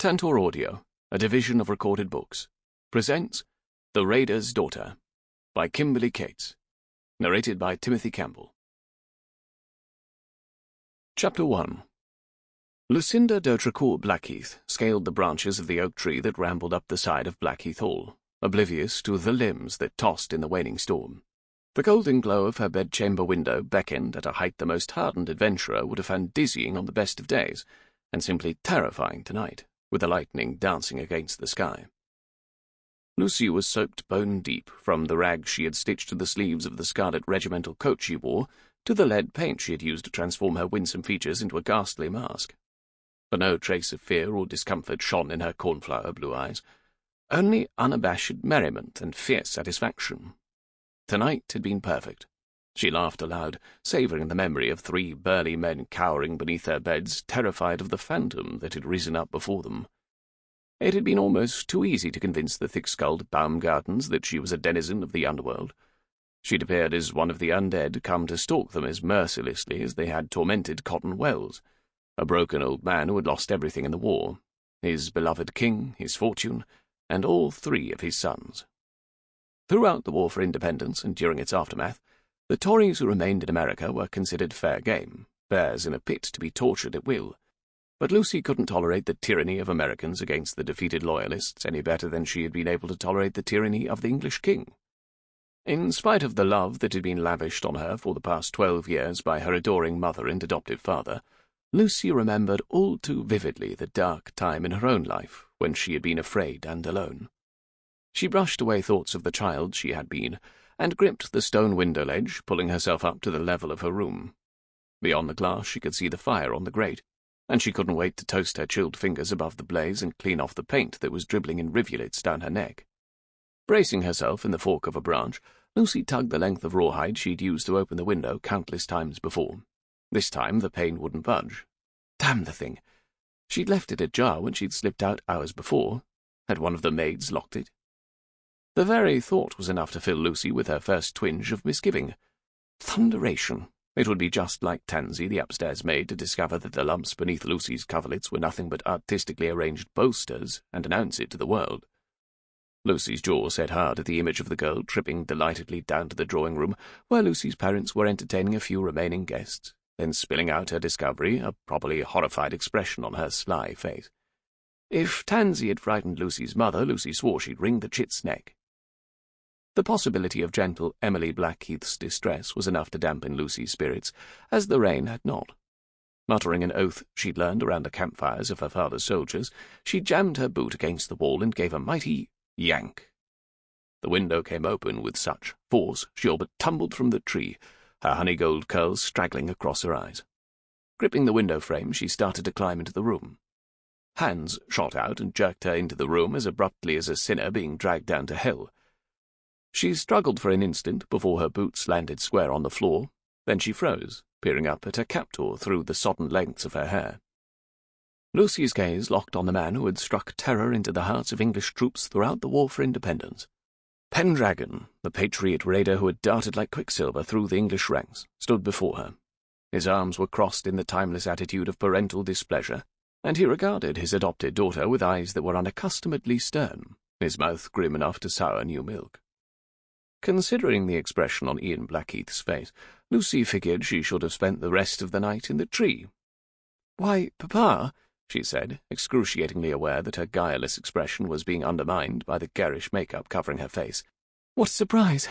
Tantor Audio, a division of Recorded Books, presents The Raider's Daughter by Kimberly Cates, narrated by Timothy Campbell. Chapter 1. Lucinda d'Autrecourt Blackheath scaled the branches of the oak tree that rambled up the side of Blackheath Hall, oblivious to the limbs that tossed in the waning storm. The golden glow of her bedchamber window beckoned at a height the most hardened adventurer would have found dizzying on the best of days, and simply terrifying tonight, with the lightning dancing against the sky. Lucy was soaked bone-deep, from the rags she had stitched to the sleeves of the scarlet regimental coat she wore, to the lead paint she had used to transform her winsome features into a ghastly mask. But no trace of fear or discomfort shone in her cornflower blue eyes, only unabashed merriment and fierce satisfaction. Tonight had been perfect. She laughed aloud, savouring the memory of 3 burly men cowering beneath their beds, terrified of the phantom that had risen up before them. It had been almost too easy to convince the thick-skulled Baumgartens that she was a denizen of the underworld. She'd appeared as one of the undead come to stalk them as mercilessly as they had tormented Cotton Wells, a broken old man who had lost everything in the war, his beloved king, his fortune, and all 3 of his sons. Throughout the War for Independence and during its aftermath, the Tories who remained in America were considered fair game, bears in a pit to be tortured at will. But Lucy couldn't tolerate the tyranny of Americans against the defeated Loyalists any better than she had been able to tolerate the tyranny of the English king. In spite of the love that had been lavished on her for the past 12 years by her adoring mother and adoptive father, Lucy remembered all too vividly the dark time in her own life when she had been afraid and alone. She brushed away thoughts of the child she had been, and gripped the stone window ledge, pulling herself up to the level of her room. Beyond the glass she could see the fire on the grate, and she couldn't wait to toast her chilled fingers above the blaze and clean off the paint that was dribbling in rivulets down her neck. Bracing herself in the fork of a branch, Lucy tugged the length of rawhide she'd used to open the window countless times before. This time the pane wouldn't budge. Damn the thing! She'd left it ajar when she'd slipped out hours before. Had one of the maids locked it? The very thought was enough to fill Lucy with her first twinge of misgiving. Thunderation! It would be just like Tansy, the upstairs maid, to discover that the lumps beneath Lucy's coverlets were nothing but artistically arranged bolsters, and announce it to the world. Lucy's jaw set hard at the image of the girl tripping delightedly down to the drawing-room, where Lucy's parents were entertaining a few remaining guests, then spilling out her discovery, a properly horrified expression on her sly face. If Tansy had frightened Lucy's mother, Lucy swore she'd wring the chit's neck. The possibility of gentle Emily Blackheath's distress was enough to dampen Lucy's spirits, as the rain had not. Muttering an oath she'd learned around the campfires of her father's soldiers, she jammed her boot against the wall and gave a mighty yank. The window came open with such force she all but tumbled from the tree, her honey-gold curls straggling across her eyes. Gripping the window frame, she started to climb into the room. Hands shot out and jerked her into the room as abruptly as a sinner being dragged down to hell. She struggled for an instant before her boots landed square on the floor, then she froze, peering up at her captor through the sodden lengths of her hair. Lucy's gaze locked on the man who had struck terror into the hearts of English troops throughout the War for Independence. Pendragon, the patriot raider who had darted like quicksilver through the English ranks, stood before her. His arms were crossed in the timeless attitude of parental displeasure, and he regarded his adopted daughter with eyes that were unaccustomedly stern, his mouth grim enough to sour new milk. Considering the expression on Ian Blackheath's face, Lucy figured she should have spent the rest of the night in the tree. "Why, Papa," she said, excruciatingly aware that her guileless expression was being undermined by the garish makeup covering her face. "What a surprise!"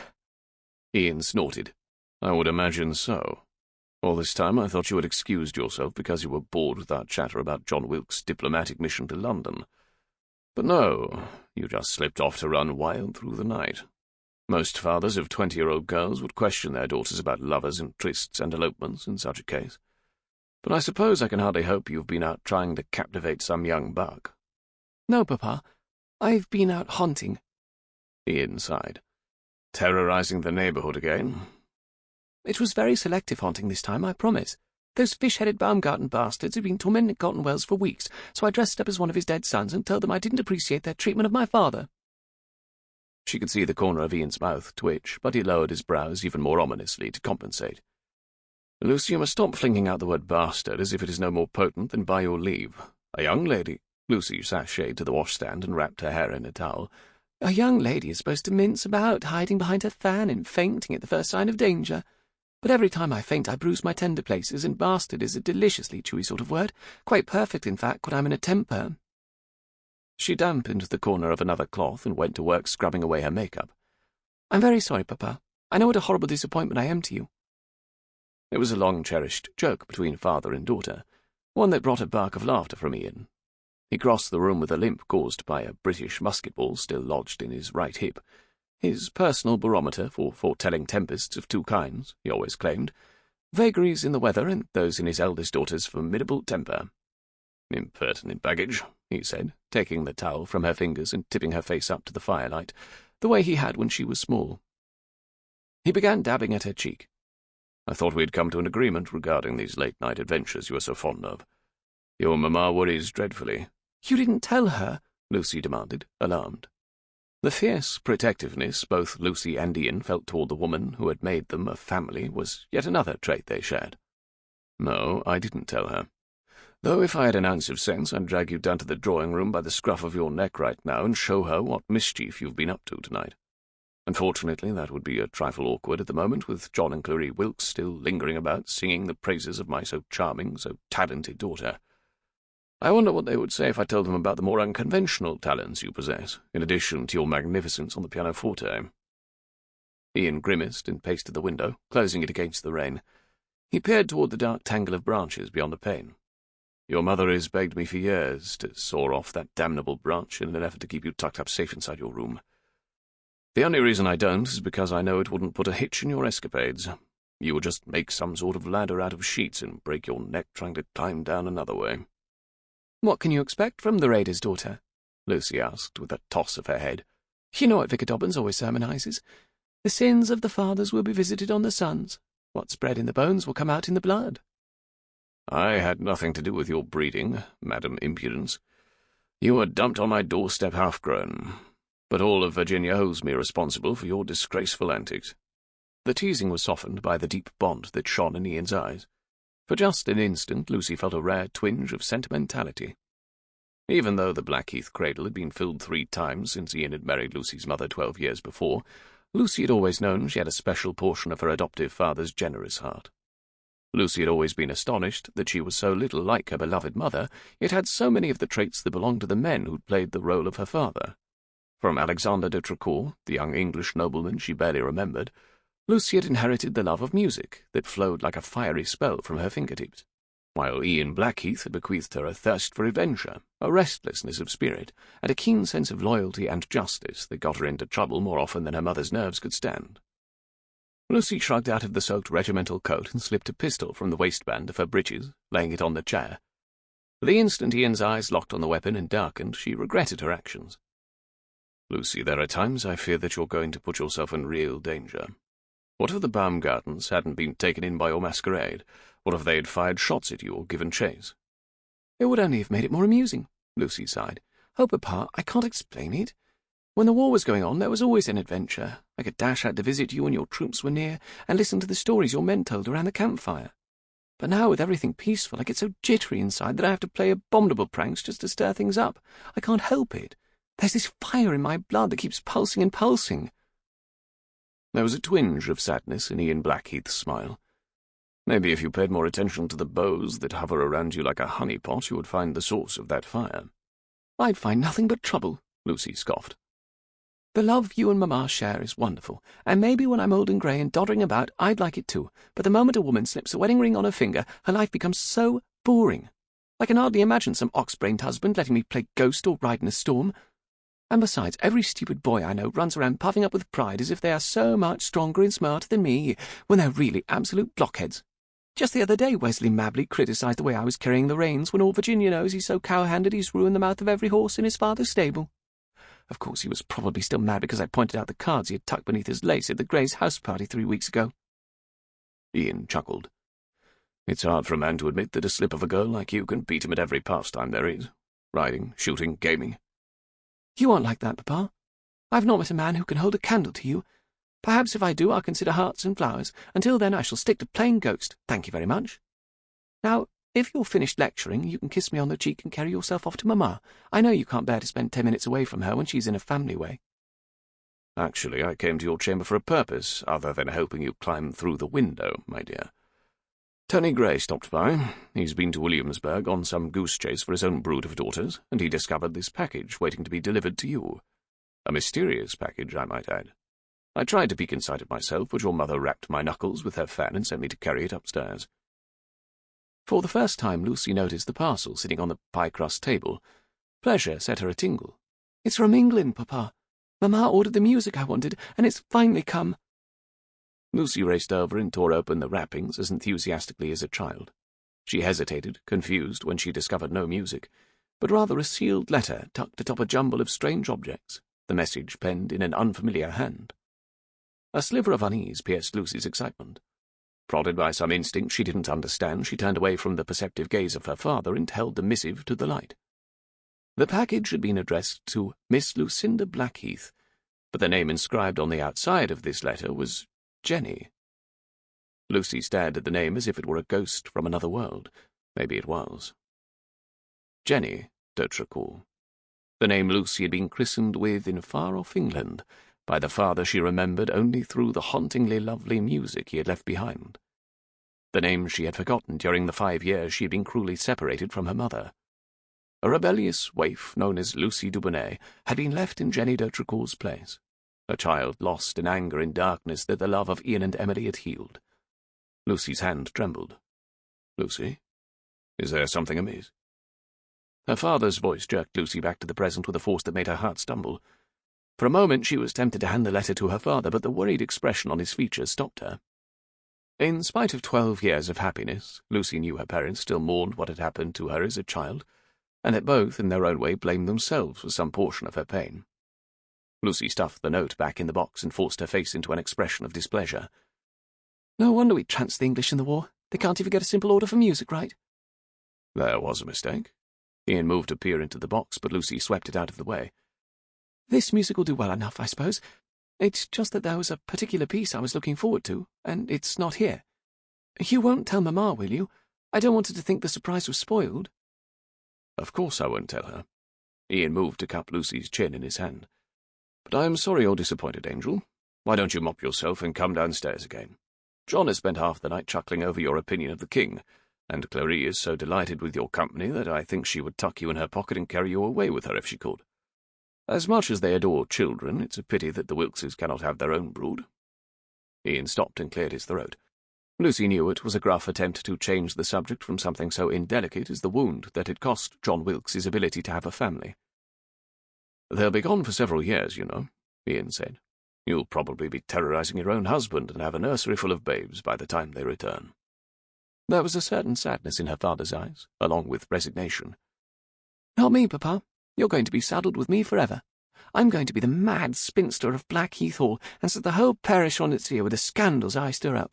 Ian snorted. "I would imagine so. All this time I thought you had excused yourself because you were bored with our chatter about John Wilkes' diplomatic mission to London. But no, you just slipped off to run wild through the night. Most fathers of 20-year-old girls would question their daughters about lovers and trysts and elopements in such a case. But I suppose I can hardly hope you've been out trying to captivate some young buck." "No, Papa. I've been out hunting." Ian sighed. "Terrorizing the neighbourhood again?" "It was very selective hunting this time, I promise. Those fish-headed Baumgarten bastards had been tormenting Cotton Wells for weeks, so I dressed up as one of his dead sons and told them I didn't appreciate their treatment of my father." She could see the corner of Ian's mouth twitch, but he lowered his brows even more ominously to compensate. "Lucy, you must stop flinging out the word bastard as if it is no more potent than by your leave. A young lady—" Lucy sashayed to the washstand and wrapped her hair in a towel. "A young lady is supposed to mince about, hiding behind her fan and fainting at the first sign of danger. But every time I faint I bruise my tender places, and bastard is a deliciously chewy sort of word, quite perfect, in fact, when I'm in a temper." She dampened the corner of another cloth and went to work scrubbing away her makeup. "I'm very sorry, Papa. I know what a horrible disappointment I am to you." It was a long-cherished joke between father and daughter, one that brought a bark of laughter from Ian. He crossed the room with a limp caused by a British musket ball still lodged in his right hip. His personal barometer for foretelling tempests of two kinds, he always claimed: vagaries in the weather and those in his eldest daughter's formidable temper. "Impertinent baggage," he said, taking the towel from her fingers and tipping her face up to the firelight, the way he had when she was small. He began dabbing at her cheek. "I thought we'd come to an agreement regarding these late-night adventures you are so fond of. Your mamma worries dreadfully." "You didn't tell her?" Lucy demanded, alarmed. The fierce protectiveness both Lucy and Ian felt toward the woman who had made them a family was yet another trait they shared. "No, I didn't tell her. Though if I had an ounce of sense, I'd drag you down to the drawing-room by the scruff of your neck right now and show her what mischief you've been up to tonight. Unfortunately, that would be a trifle awkward at the moment, with John and Clary Wilkes still lingering about, singing the praises of my so charming, so talented daughter. I wonder what they would say if I told them about the more unconventional talents you possess, in addition to your magnificence on the pianoforte." Ian grimaced and paced to the window, closing it against the rain. He peered toward the dark tangle of branches beyond the pane. "Your mother has begged me for years to saw off that damnable branch in an effort to keep you tucked up safe inside your room. The only reason I don't is because I know it wouldn't put a hitch in your escapades. You would just make some sort of ladder out of sheets and break your neck trying to climb down another way." "What can you expect from the Raider's daughter?" Lucy asked, with a toss of her head. "You know what Vicar Dobbins always sermonizes. The sins of the fathers will be visited on the sons. What's bred in the bones will come out in the blood." "I had nothing to do with your breeding, Madam Impudence. You were dumped on my doorstep half-grown. But all of Virginia holds me responsible for your disgraceful antics." The teasing was softened by the deep bond that shone in Ian's eyes. For just an instant, Lucy felt a rare twinge of sentimentality. Even though the Blackheath cradle had been filled 3 times since Ian had married Lucy's mother 12 years before, Lucy had always known she had a special portion of her adoptive father's generous heart. Lucy had always been astonished that she was so little like her beloved mother, yet had so many of the traits that belonged to the men who'd played the role of her father. From Alexander de Tracourt, the young English nobleman she barely remembered, Lucy had inherited the love of music that flowed like a fiery spell from her fingertips, while Ian Blackheath had bequeathed her a thirst for adventure, a restlessness of spirit, and a keen sense of loyalty and justice that got her into trouble more often than her mother's nerves could stand. Lucy shrugged out of the soaked regimental coat and slipped a pistol from the waistband of her breeches, laying it on the chair. The instant Ian's eyes locked on the weapon and darkened, she regretted her actions. "Lucy, there are times I fear that you're going to put yourself in real danger. What if the Baumgartens hadn't been taken in by your masquerade? What if they had fired shots at you or given chase?" "It would only have made it more amusing," Lucy sighed. "Oh, Papa, I can't explain it. When the war was going on, there was always an adventure. I could dash out to visit you when your troops were near, and listen to the stories your men told around the campfire. But now, with everything peaceful, I get so jittery inside that I have to play abominable pranks just to stir things up. I can't help it. There's this fire in my blood that keeps pulsing and pulsing." There was a twinge of sadness in Ian Blackheath's smile. "Maybe if you paid more attention to the bows that hover around you like a honeypot, you would find the source of that fire." "I'd find nothing but trouble," Lucy scoffed. "The love you and Mamma share is wonderful, and maybe when I'm old and grey and doddering about, I'd like it too, but the moment a woman slips a wedding ring on her finger, her life becomes so boring. I can hardly imagine some ox-brained husband letting me play ghost or ride in a storm. And besides, every stupid boy I know runs around puffing up with pride as if they are so much stronger and smarter than me, when they're really absolute blockheads. Just the other day Wesley Mabley criticised the way I was carrying the reins, when all Virginia knows he's so cow-handed he's ruined the mouth of every horse in his father's stable. Of course, he was probably still mad because I pointed out the cards he had tucked beneath his lace at the Greys' house party 3 weeks ago." Ian chuckled. "It's hard for a man to admit that a slip of a girl like you can beat him at every pastime there is. Riding, shooting, gaming." "You aren't like that, Papa. I've not met a man who can hold a candle to you. Perhaps if I do, I'll consider hearts and flowers. Until then, I shall stick to playing ghost. Thank you very much. Now, If you're finished lecturing, you can kiss me on the cheek and carry yourself off to Mamma. I know you can't bear to spend 10 minutes away from her when she's in a family way. Actually, I came to your chamber for a purpose, other than helping you climb through the window, my dear. Tony Gray stopped by. He's been to Williamsburg on some goose chase for his own brood of daughters, and he discovered this package waiting to be delivered to you. A mysterious package, I might add. I tried to peek inside it myself, but your mother rapped my knuckles with her fan and sent me to carry it upstairs. For the first time, Lucy noticed the parcel sitting on the pie-crust table. Pleasure set her a tingle. It's from England, Papa. Mamma ordered the music I wanted, and it's finally come. Lucy raced over and tore open the wrappings as enthusiastically as a child. She hesitated, confused, when she discovered no music, but rather a sealed letter tucked atop a jumble of strange objects, the message penned in an unfamiliar hand. A sliver of unease pierced Lucy's excitement. Prodded by some instinct she didn't understand, she turned away from the perceptive gaze of her father and held the missive to the light. The package had been addressed to Miss Lucinda Blackheath, but the name inscribed on the outside of this letter was Jenny. Lucy stared at the name as if it were a ghost from another world. Maybe it was. Jenny d'Hautrecourt. The name Lucy had been christened with in far-off England, by the father she remembered only through the hauntingly lovely music he had left behind. The name she had forgotten during the 5 years she had been cruelly separated from her mother. A rebellious waif known as Lucy Dubonnet had been left in Jenny d'Hautrecourt's place, a child lost in anger and darkness that the love of Ian and Emily had healed. Lucy's hand trembled. Lucy, is there something amiss? Her father's voice jerked Lucy back to the present with a force that made her heart stumble. For a moment she was tempted to hand the letter to her father, but the worried expression on his features stopped her. In spite of 12 years of happiness, Lucy knew her parents still mourned what had happened to her as a child, and that both, in their own way, blamed themselves for some portion of her pain. Lucy stuffed the note back in the box and forced her face into an expression of displeasure. No wonder we trounced the English in the war. They can't even get a simple order for music right. There was a mistake. Ian moved to peer into the box, but Lucy swept it out of the way. This music will do well enough, I suppose. It's just that there was a particular piece I was looking forward to, and it's not here. You won't tell Mamma, will you? I don't want her to think the surprise was spoiled. Of course I won't tell her. Ian moved to cup Lucy's chin in his hand. But I am sorry you're disappointed, Angel. Why don't you mop yourself and come downstairs again? John has spent half the night chuckling over your opinion of the king, and Clary is so delighted with your company that I think she would tuck you in her pocket and carry you away with her if she could. As much as they adore children, it's a pity that the Wilkses cannot have their own brood. Ian stopped and cleared his throat. Lucy knew it was a gruff attempt to change the subject from something so indelicate as the wound that had cost John Wilkes his ability to have a family. They'll be gone for several years, you know, Ian said. You'll probably be terrorizing your own husband and have a nursery full of babes by the time they return. There was a certain sadness in her father's eyes, along with resignation. Not me, Papa. You're going to be saddled with me forever. I'm going to be the mad spinster of Blackheath Hall, and set the whole parish on its ear with the scandals I stir up.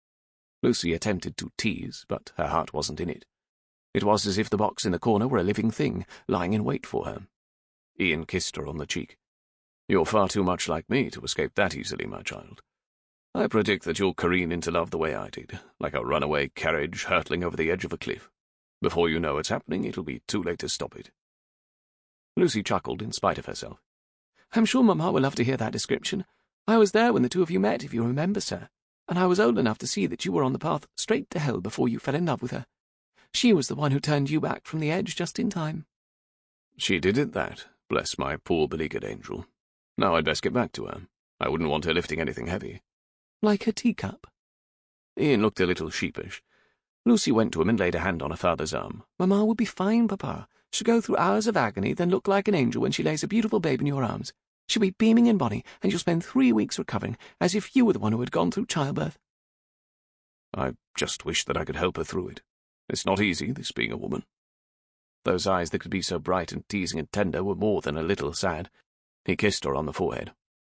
Lucy attempted to tease, but her heart wasn't in it. It was as if the box in the corner were a living thing, lying in wait for her. Ian kissed her on the cheek. You're far too much like me to escape that easily, my child. I predict that you'll careen into love the way I did, like a runaway carriage hurtling over the edge of a cliff. Before you know what's happening, it'll be too late to stop it. Lucy chuckled in spite of herself. I'm sure Mamma will love to hear that description. I was there when the two of you met, if you remember, sir, and I was old enough to see that you were on the path straight to hell before you fell in love with her. She was the one who turned you back from the edge just in time. She did it that, bless my poor beleaguered angel. Now I'd best get back to her. I wouldn't want her lifting anything heavy. Like a teacup? Ian looked a little sheepish. Lucy went to him and laid a hand on her father's arm. Mamma will be fine, Papa. She'll go through hours of agony, then look like an angel when she lays a beautiful babe in your arms. She'll be beaming and bonny, and you'll spend 3 weeks recovering, as if you were the one who had gone through childbirth. I just wish that I could help her through it. It's not easy, this being a woman. Those eyes that could be so bright and teasing and tender were more than a little sad. He kissed her on the forehead.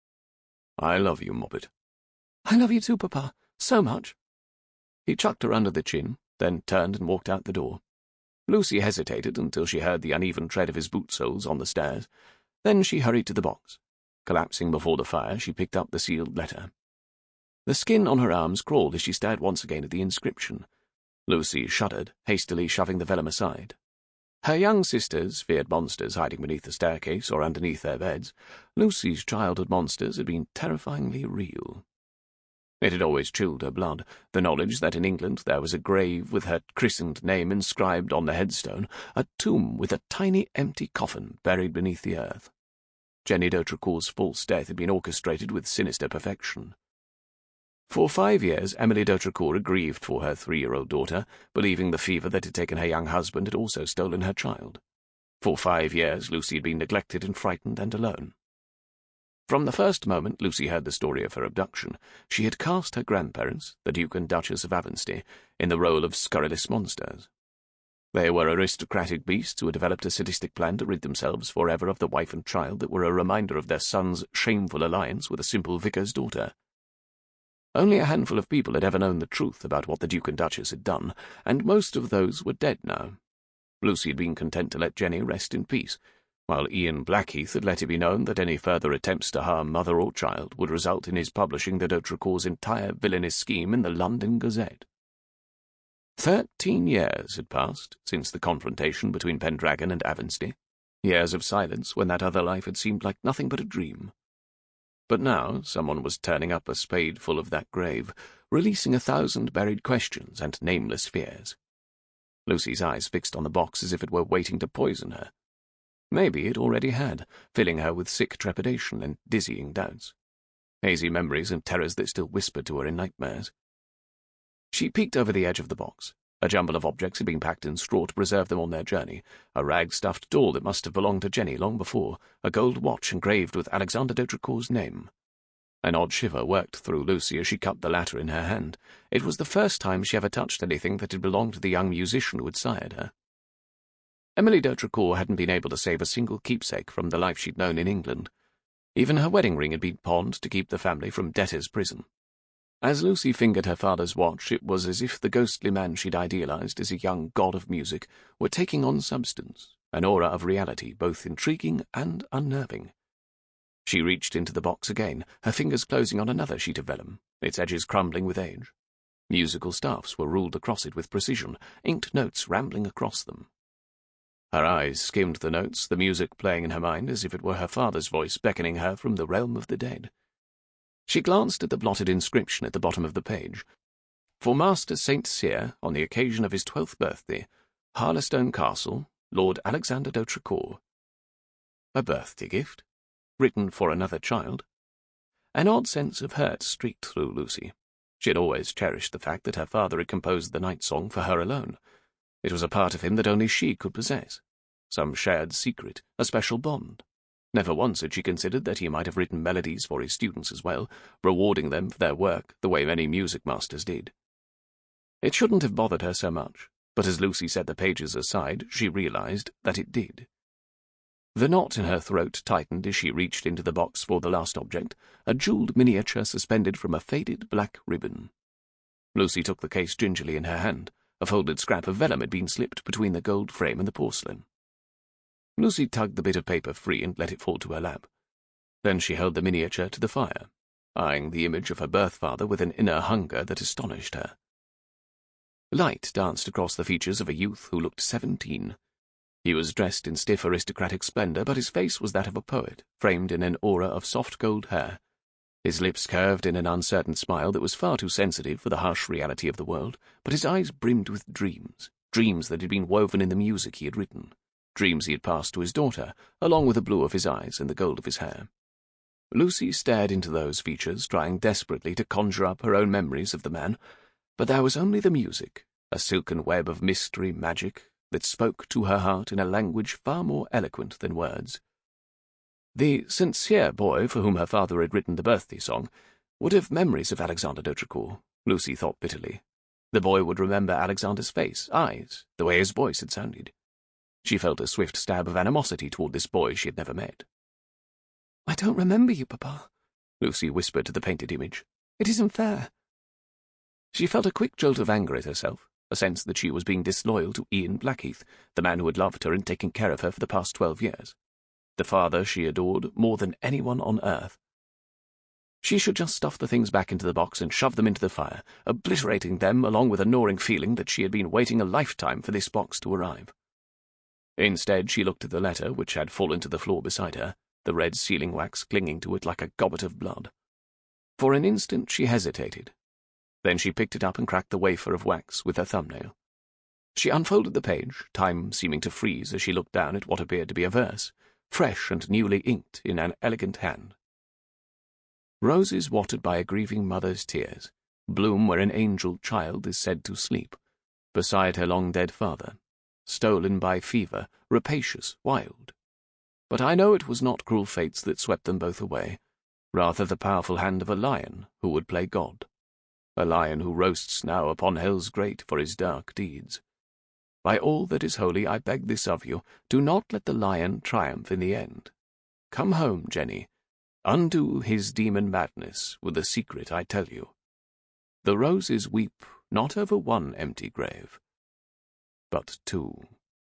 I love you, Moppet. I love you too, Papa, so much. He chucked her under the chin, then turned and walked out the door. Lucy hesitated until she heard the uneven tread of his boot soles on the stairs. Then she hurried to the box. Collapsing before the fire, she picked up the sealed letter. The skin on her arms crawled as she stared once again at the inscription. Lucy shuddered, hastily shoving the vellum aside. Her young sisters feared monsters hiding beneath the staircase or underneath their beds. Lucy's childhood monsters had been terrifyingly real. It had always chilled her blood, the knowledge that in England there was a grave with her christened name inscribed on the headstone, a tomb with a tiny empty coffin buried beneath the earth. Jenny d'Hautrecourt's false death had been orchestrated with sinister perfection. For 5 years, Emily d'Hautrecourt had grieved for her 3-year-old daughter, believing the fever that had taken her young husband had also stolen her child. For 5 years, Lucy had been neglected and frightened and alone. From the first moment Lucy heard the story of her abduction, she had cast her grandparents, the Duke and Duchess of Avonstead, in the role of scurrilous monsters. They were aristocratic beasts who had developed a sadistic plan to rid themselves forever of the wife and child that were a reminder of their son's shameful alliance with a simple vicar's daughter. Only a handful of people had ever known the truth about what the Duke and Duchess had done, and most of those were dead now. Lucy had been content to let Jenny rest in peace, while Ian Blackheath had let it be known that any further attempts to harm mother or child would result in his publishing the d'Hautrecourt's entire villainous scheme in the London Gazette. 13 years had passed since the confrontation between Pendragon and Avonstead, years of silence when that other life had seemed like nothing but a dream. But now someone was turning up a spadeful of that grave, releasing 1,000 buried questions and nameless fears. Lucy's eyes fixed on the box as if it were waiting to poison her. Maybe it already had, filling her with sick trepidation and dizzying doubts. Hazy memories and terrors that still whispered to her in nightmares. She peeked over the edge of the box. A jumble of objects had been packed in straw to preserve them on their journey. A rag-stuffed doll that must have belonged to Jenny long before, a gold watch engraved with Alexander d'Hautrecourt's name. An odd shiver worked through Lucy as she cut the latter in her hand. It was the first time she ever touched anything that had belonged to the young musician who had sired her. Emily d'Hautrecourt hadn't been able to save a single keepsake from the life she'd known in England. Even her wedding ring had been pawned to keep the family from debtor's prison. As Lucy fingered her father's watch, it was as if the ghostly man she'd idealized as a young god of music were taking on substance, an aura of reality both intriguing and unnerving. She reached into the box again, her fingers closing on another sheet of vellum, its edges crumbling with age. Musical staffs were ruled across it with precision, inked notes rambling across them. Her eyes skimmed the notes, the music playing in her mind as if it were her father's voice beckoning her from the realm of the dead. She glanced at the blotted inscription at the bottom of the page. For Master St. Cyr, on the occasion of his 12th birthday, Harlestone Castle, Lord Alexander d'Hautrecourt. A birthday gift? Written for another child? An odd sense of hurt streaked through Lucy. She had always cherished the fact that her father had composed the night song for her alone. It was a part of him that only she could possess. Some shared secret, a special bond. Never once had she considered that he might have written melodies for his students as well, rewarding them for their work the way many music masters did. It shouldn't have bothered her so much, but as Lucy set the pages aside, she realized that it did. The knot in her throat tightened as she reached into the box for the last object, a jewelled miniature suspended from a faded black ribbon. Lucy took the case gingerly in her hand. A folded scrap of vellum had been slipped between the gold frame and the porcelain. Lucy tugged the bit of paper free and let it fall to her lap. Then she held the miniature to the fire, eyeing the image of her birth father with an inner hunger that astonished her. Light danced across the features of a youth who looked 17. He was dressed in stiff aristocratic splendor, but his face was that of a poet, framed in an aura of soft gold hair. His lips curved in an uncertain smile that was far too sensitive for the harsh reality of the world, but his eyes brimmed with dreams, dreams that had been woven in the music he had written, dreams he had passed to his daughter, along with the blue of his eyes and the gold of his hair. Lucy stared into those features, trying desperately to conjure up her own memories of the man, but there was only the music, a silken web of mystery magic that spoke to her heart in a language far more eloquent than words. The sincere boy for whom her father had written the birthday song would have memories of Alexander d'Hautrecourt, Lucy thought bitterly. The boy would remember Alexander's face, eyes, the way his voice had sounded. She felt a swift stab of animosity toward this boy she had never met. "I don't remember you, Papa," Lucy whispered to the painted image. "It isn't fair." She felt a quick jolt of anger at herself, a sense that she was being disloyal to Ian Blackheath, the man who had loved her and taken care of her for the past 12 years. The father she adored more than anyone on earth. She should just stuff the things back into the box and shove them into the fire, obliterating them along with a gnawing feeling that she had been waiting a lifetime for this box to arrive. Instead, she looked at the letter, which had fallen to the floor beside her, the red sealing wax clinging to it like a gobbet of blood. For an instant she hesitated. Then she picked it up and cracked the wafer of wax with her thumbnail. She unfolded the page, time seeming to freeze as she looked down at what appeared to be a verse, fresh and newly inked in an elegant hand. Roses watered by a grieving mother's tears bloom where an angel child is said to sleep, beside her long-dead father, stolen by fever, rapacious, wild. But I know it was not cruel fates that swept them both away, rather the powerful hand of a lion who would play God, a lion who roasts now upon hell's grate for his dark deeds. By all that is holy, I beg this of you, do not let the lion triumph in the end. Come home, Jenny. Undo his demon madness with the secret I tell you. The roses weep not over one empty grave, but two.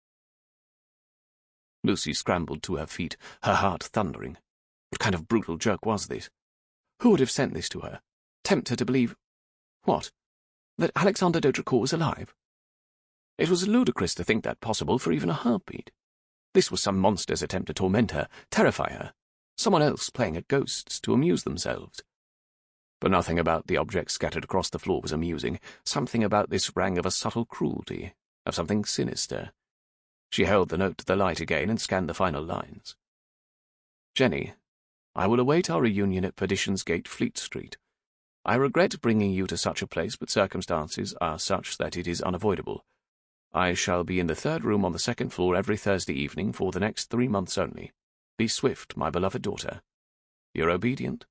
Lucy scrambled to her feet, her heart thundering. What kind of brutal joke was this? Who would have sent this to her? Tempt her to believe... what? That Alexander d'Audricourt was alive? It was ludicrous to think that possible for even a heartbeat. This was some monster's attempt to torment her, terrify her. Someone else playing at ghosts to amuse themselves. But nothing about the objects scattered across the floor was amusing. Something about this rang of a subtle cruelty, of something sinister. She held the note to the light again and scanned the final lines. Jenny, I will await our reunion at Perdition's Gate, Fleet Street. I regret bringing you to such a place, but circumstances are such that it is unavoidable. I shall be in the third room on the second floor every Thursday evening for the next 3 months only. Be swift, my beloved daughter. Your obedient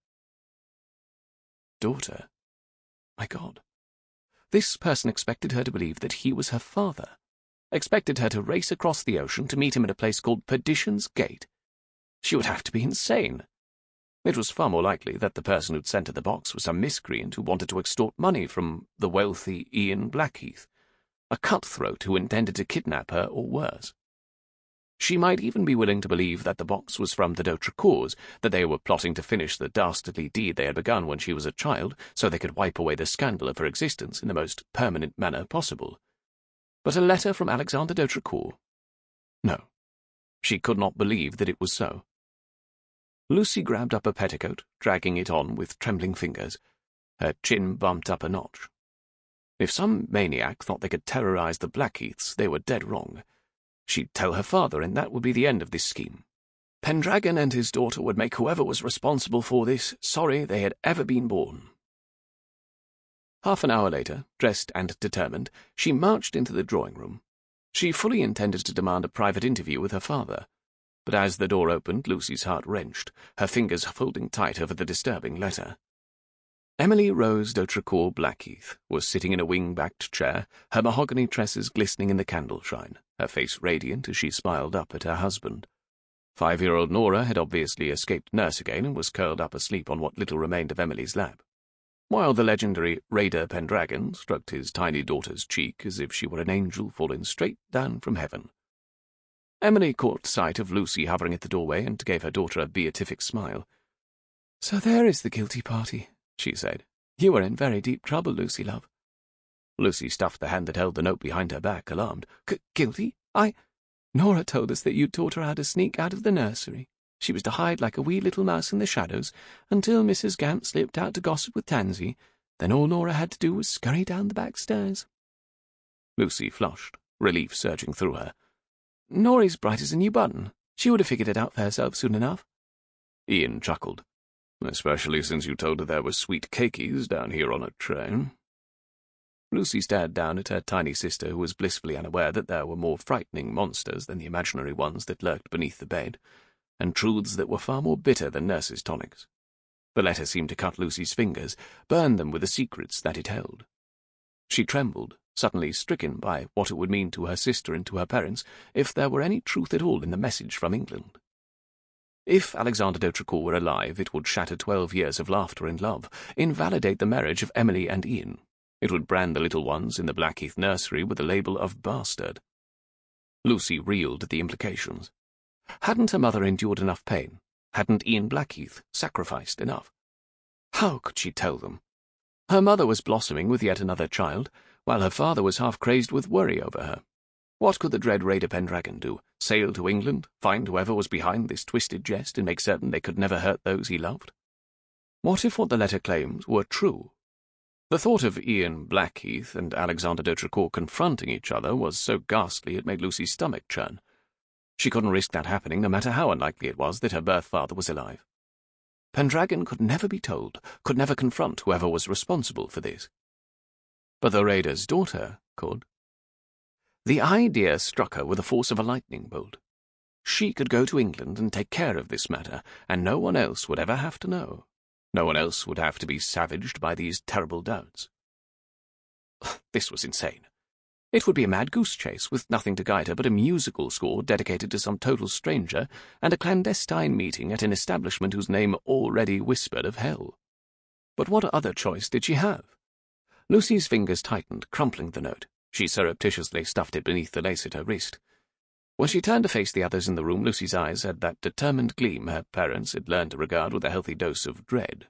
daughter. My God. This person expected her to believe that he was her father. Expected her to race across the ocean to meet him at a place called Perdition's Gate. She would have to be insane. It was far more likely that the person who'd sent her the box was some miscreant who wanted to extort money from the wealthy Ian Blackheath, a cutthroat who intended to kidnap her or worse. She might even be willing to believe that the box was from the d'Audricourts, that they were plotting to finish the dastardly deed they had begun when she was a child, so they could wipe away the scandal of her existence in the most permanent manner possible. But a letter from Alexander d'Audricourt? No, she could not believe that it was so. Lucy grabbed up a petticoat, dragging it on with trembling fingers, her chin bumped up a notch. If some maniac thought they could terrorize the Blackheaths, they were dead wrong. She'd tell her father, and that would be the end of this scheme. Pendragon and his daughter would make whoever was responsible for this sorry they had ever been born. Half an hour later, dressed and determined, she marched into the drawing-room. She fully intended to demand a private interview with her father, but as the door opened, Lucy's heart wrenched, her fingers folding tight over the disturbing letter. Emily Rose d'Audricourt Blackheath was sitting in a wing-backed chair, her mahogany tresses glistening in the candle-shine, her face radiant as she smiled up at her husband. 5-year-old Nora had obviously escaped nurse again and was curled up asleep on what little remained of Emily's lap, while the legendary Raider Pendragon stroked his tiny daughter's cheek as if she were an angel fallen straight down from heaven. Emily caught sight of Lucy hovering at the doorway and gave her daughter a beatific smile. "So there is the guilty party," she said. "You are in very deep trouble, Lucy, love." Lucy stuffed the hand that held the note behind her back, alarmed. "Guilty? Nora told us that you taught her how to sneak out of the nursery. She was to hide like a wee little mouse in the shadows until Mrs. Gamp slipped out to gossip with Tansy. Then all Nora had to do was scurry down the back stairs." Lucy flushed, relief surging through her. "Nora's bright as a new button. She would have figured it out for herself soon enough." Ian chuckled. "Especially since you told her there were sweet cakeys down here on a tray." Lucy stared down at her tiny sister, who was blissfully unaware that there were more frightening monsters than the imaginary ones that lurked beneath the bed, and truths that were far more bitter than nurse's tonics. The letter seemed to cut Lucy's fingers, burn them with the secrets that it held. She trembled, suddenly stricken by what it would mean to her sister and to her parents if there were any truth at all in the message from England. If Alexander d'Audricourt were alive, it would shatter 12 years of laughter and love, invalidate the marriage of Emily and Ian. It would brand the little ones in the Blackheath nursery with the label of bastard. Lucy reeled at the implications. Hadn't her mother endured enough pain? Hadn't Ian Blackheath sacrificed enough? How could she tell them? Her mother was blossoming with yet another child, while her father was half crazed with worry over her. What could the dread Raider Pendragon do? Sail to England, find whoever was behind this twisted jest, and make certain they could never hurt those he loved? What if what the letter claimed were true? The thought of Ian Blackheath and Alexander d'Autrecourt confronting each other was so ghastly it made Lucy's stomach churn. She couldn't risk that happening, no matter how unlikely it was that her birth father was alive. Pendragon could never be told, could never confront whoever was responsible for this. But the Raider's daughter could. The idea struck her with the force of a lightning bolt. She could go to England and take care of this matter, and no one else would ever have to know. No one else would have to be savaged by these terrible doubts. This was insane. It would be a mad goose chase, with nothing to guide her but a musical score dedicated to some total stranger, and a clandestine meeting at an establishment whose name already whispered of hell. But what other choice did she have? Lucy's fingers tightened, crumpling the note. She surreptitiously stuffed it beneath the lace at her wrist. When she turned to face the others in the room, Lucy's eyes had that determined gleam her parents had learned to regard with a healthy dose of dread.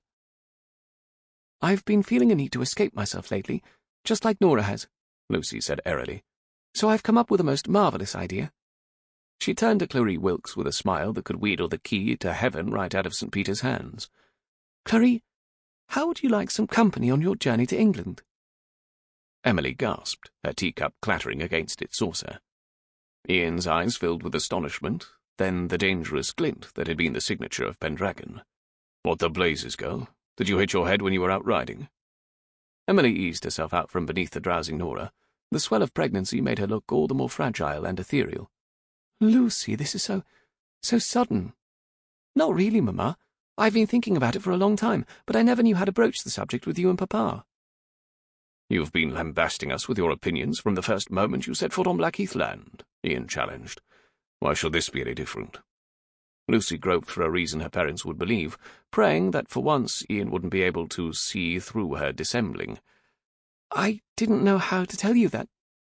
"I've been feeling a need to escape myself lately, just like Nora has," Lucy said airily. "So I've come up with a most marvellous idea." She turned to Clary Wilkes with a smile that could wheedle the key to heaven right out of St. Peter's hands. "Clary, how would you like some company on your journey to England?" Emily gasped, her teacup clattering against its saucer. Ian's eyes filled with astonishment, then the dangerous glint that had been the signature of Pendragon. "What the blazes, girl? Did you hit your head when you were out riding?" Emily eased herself out from beneath the drowsing Nora. The swell of pregnancy made her look all the more fragile and ethereal. "Lucy, this is so sudden." "Not really, Mamma. I've been thinking about it for a long time, but I never knew how to broach the subject with you and Papa." "You've been lambasting us with your opinions from the first moment you set foot on Blackheath land," Ian challenged. "Why should this be any different?" Lucy groped for a reason her parents would believe, praying that for once Ian wouldn't be able to see through her dissembling. "I didn't know how to tell you that.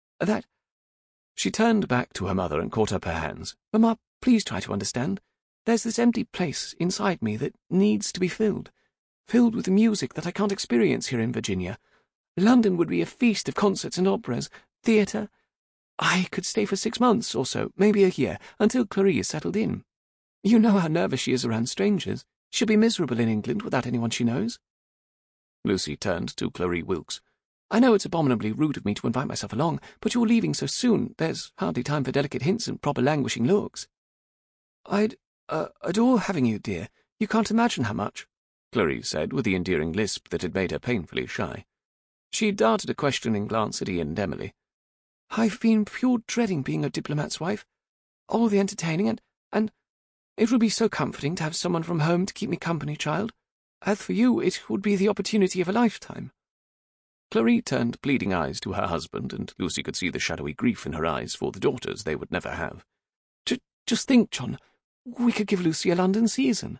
She turned back to her mother and caught up her hands. "Mamma, please try to understand. There's this empty place inside me that needs to be filled with music that I can't experience here in Virginia. London would be a feast of concerts and operas, theatre. I could stay for 6 months or so, maybe a year, until Clary is settled in. You know how nervous she is around strangers. She'll be miserable in England without anyone she knows." Lucy turned to Clary Wilkes. "I know it's abominably rude of me to invite myself along, but you're leaving so soon, there's hardly time for delicate hints and proper languishing looks." "I'd adore having you, dear. You can't imagine how much," Clary said with the endearing lisp that had made her painfully shy. She darted a questioning glance at Ian and Emily. "I've been pure dreading being a diplomat's wife. All the entertaining and it would be so comforting to have someone from home to keep me company, child. As for you, it would be the opportunity of a lifetime." Clary turned pleading eyes to her husband, and Lucy could see the shadowy grief in her eyes for the daughters they would never have. Just think, John, we could give Lucy a London season."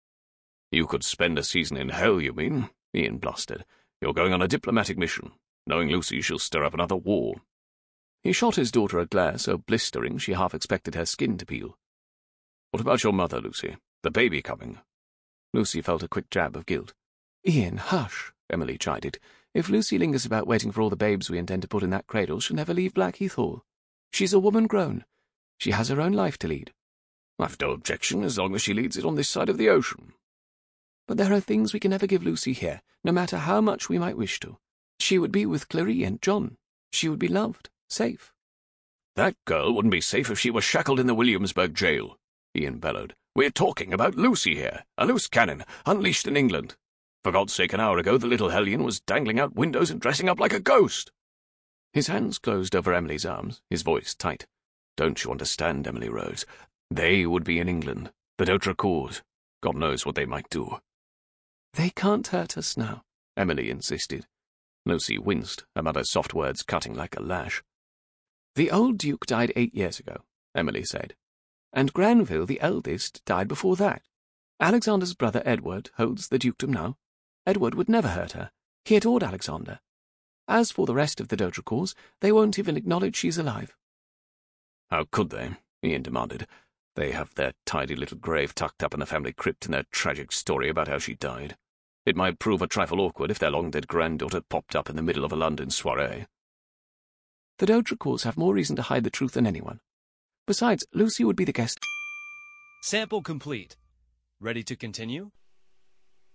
"You could spend a season in hell, you mean?" Ian blustered. "You're going on a diplomatic mission. Knowing Lucy, she'll stir up another war." He shot his daughter a glare so blistering she half expected her skin to peel. "What about your mother, Lucy? The baby coming?" Lucy felt a quick jab of guilt. "Ian, hush," Emily chided. "If Lucy lingers about waiting for all the babes we intend to put in that cradle, she'll never leave Blackheath Hall. She's a woman grown. She has her own life to lead." "I've no objection as long as she leads it on this side of the ocean." "But there are things we can never give Lucy here, no matter how much we might wish to. She would be with Clary and John. She would be loved, safe." "That girl wouldn't be safe if she were shackled in the Williamsburg jail," Ian bellowed. "We're talking about Lucy here, a loose cannon, unleashed in England. For God's sake, an hour ago the little hellion was dangling out windows and dressing up like a ghost." His hands closed over Emily's arms, his voice tight. "Don't you understand, Emily Rose? They would be in England, the d'Autrecourts. God knows what they might do." "They can't hurt us now," Emily insisted. Lucy winced, her mother's soft words cutting like a lash. "The old Duke died 8 years ago," Emily said, "and Granville, the eldest, died before that. Alexander's brother Edward holds the dukedom now. Edward would never hurt her. He adored Alexander. As for the rest of the d'Autrecourts, they won't even acknowledge she's alive." "How could they?" Ian demanded. "They have their tidy little grave tucked up in the family crypt and their tragic story about how she died." It might prove a trifle awkward if their long-dead granddaughter popped up in the middle of a London soiree. The D'Hautrecourts have more reason to hide the truth than anyone. Besides, Lucy would be the guest. Sample complete. Ready to continue?